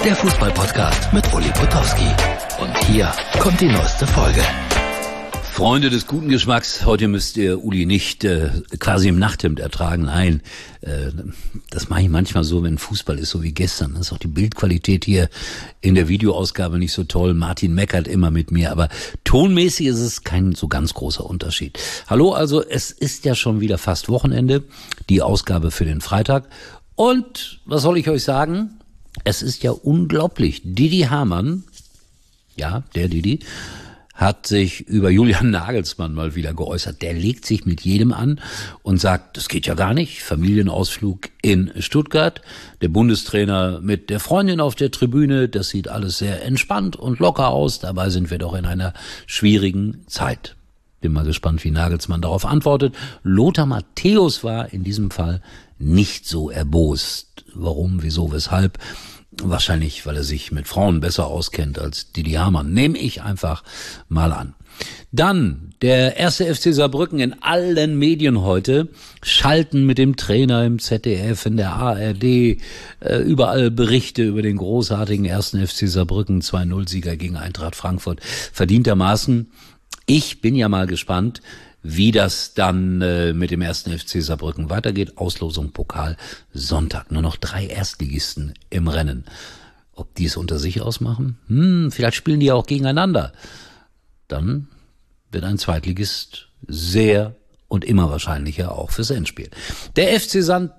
der Fußball-Podcast mit Uli Potowski. Und hier kommt die neueste Folge. Freunde des guten Geschmacks, heute müsst ihr Uli nicht quasi im Nachthemd ertragen. Nein, das mache ich manchmal so, wenn Fußball ist, so wie gestern. Das ist auch die Bildqualität hier in der Videoausgabe nicht so toll. Martin meckert immer mit mir, aber tonmäßig ist es kein so ganz großer Unterschied. Hallo, also es ist ja schon wieder fast Wochenende, die Ausgabe für den Freitag. Und was soll ich euch sagen? Es ist ja unglaublich. Didi Hamann, ja, der Didi, hat sich über Julian Nagelsmann mal wieder geäußert. Der legt sich mit jedem an und sagt, das geht ja gar nicht. Familienausflug in Stuttgart, der Bundestrainer mit der Freundin auf der Tribüne, das sieht alles sehr entspannt und locker aus. Dabei sind wir doch in einer schwierigen Zeit. Bin mal gespannt, wie Nagelsmann darauf antwortet. Lothar Matthäus war in diesem Fall nicht so erbost. Warum, wieso, weshalb? Wahrscheinlich, weil er sich mit Frauen besser auskennt als Didi Hamann. Nehme ich einfach mal an. Dann der 1. FC Saarbrücken in allen Medien heute. Schalten mit dem Trainer im ZDF, in der ARD. Überall Berichte über den großartigen 1. FC Saarbrücken. 2-0-Sieger gegen Eintracht Frankfurt. Verdientermaßen. Ich bin ja mal gespannt, wie das dann mit dem 1. FC Saarbrücken weitergeht. Auslosung Pokal Sonntag. Nur noch 3 Erstligisten im Rennen. Ob die es unter sich ausmachen? Vielleicht spielen die auch gegeneinander. Dann wird ein Zweitligist sehr und immer wahrscheinlicher auch fürs Endspiel. Der FC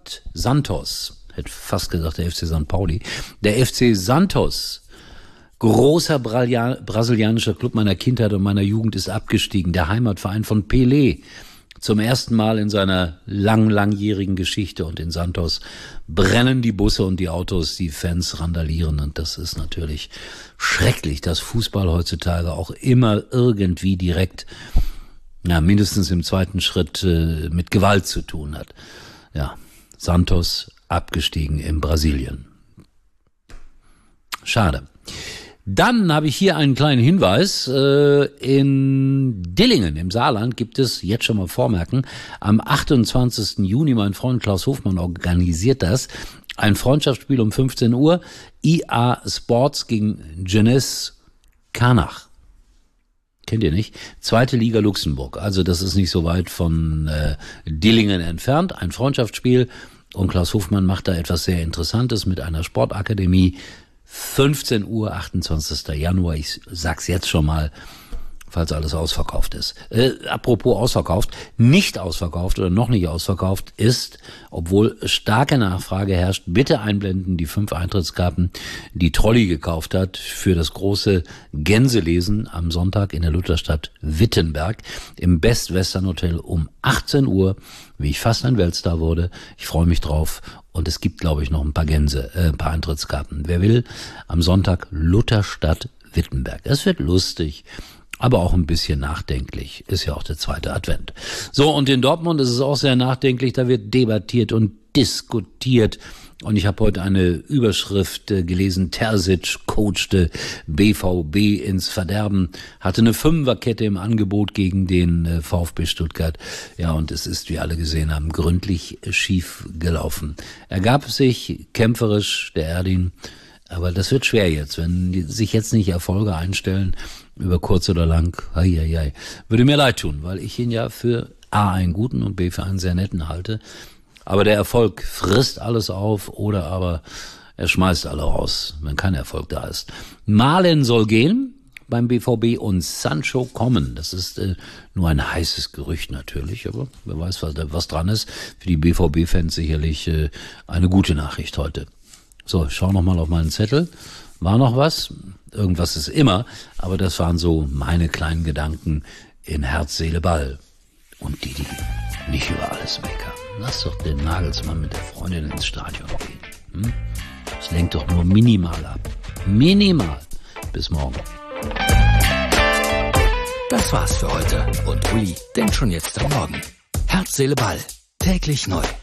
Santos, hätte fast gesagt der FC St. Pauli, der FC Santos, großer brasilianischer Club meiner Kindheit und meiner Jugend, ist abgestiegen. Der Heimatverein von Pelé. Zum ersten Mal in seiner langjährigen Geschichte. Und in Santos brennen die Busse und die Autos, die Fans randalieren. Und das ist natürlich schrecklich, dass Fußball heutzutage auch immer irgendwie direkt, mindestens im zweiten Schritt, mit Gewalt zu tun hat. Ja, Santos abgestiegen in Brasilien. Schade. Dann habe ich hier einen kleinen Hinweis. In Dillingen im Saarland gibt es, jetzt schon mal vormerken, am 28. Juni, mein Freund Klaus Hofmann organisiert das, ein Freundschaftsspiel um 15 Uhr, IA Sports gegen Jeunesse Canach. Kennt ihr nicht? 2. Liga Luxemburg. Also das ist nicht so weit von Dillingen entfernt. Ein Freundschaftsspiel und Klaus Hofmann macht da etwas sehr Interessantes mit einer Sportakademie. 15 Uhr, 28. Januar, ich sag's jetzt schon mal, falls alles ausverkauft ist. Apropos ausverkauft, nicht ausverkauft oder noch nicht ausverkauft ist, obwohl starke Nachfrage herrscht, bitte einblenden die 5 Eintrittskarten, die Trolli gekauft hat für das große Gänselesen am Sonntag in der Lutherstadt Wittenberg im Best Western Hotel um 18 Uhr, wie ich fast ein Weltstar wurde. Ich freue mich drauf. Und es gibt, glaube ich, noch ein paar Eintrittskarten. Wer will, am Sonntag Lutherstadt Wittenberg. Es wird lustig, aber auch ein bisschen nachdenklich. Ist ja auch der 2. Advent. So, und in Dortmund ist es auch sehr nachdenklich. Da wird debattiert und diskutiert. Und ich habe heute eine Überschrift gelesen, Terzic coachte BVB ins Verderben, hatte eine 5er-Kette im Angebot gegen den VfB Stuttgart. Ja, und es ist, wie alle gesehen haben, gründlich schief gelaufen. Er gab sich kämpferisch, der Erdin, aber das wird schwer jetzt, wenn sich jetzt nicht Erfolge einstellen, über kurz oder lang, würde mir leid tun, weil ich ihn ja für A einen guten und B für einen sehr netten halte. Aber der Erfolg frisst alles auf oder aber er schmeißt alle raus, wenn kein Erfolg da ist. Malen soll gehen beim BVB und Sancho kommen. Das ist nur ein heißes Gerücht natürlich, aber wer weiß, was dran ist. Für die BVB-Fans sicherlich eine gute Nachricht heute. So, ich schau noch mal auf meinen Zettel. War noch was? Irgendwas ist immer, aber das waren so meine kleinen Gedanken in Herz, Seele, Ball. Und die nicht über alles meckern. Lass doch den Nagelsmann mit der Freundin ins Stadion gehen. Das lenkt doch nur minimal ab. Minimal. Bis morgen. Das war's für heute. Und Uli denkt schon jetzt am Morgen. Herz, Seele, Ball. Täglich neu.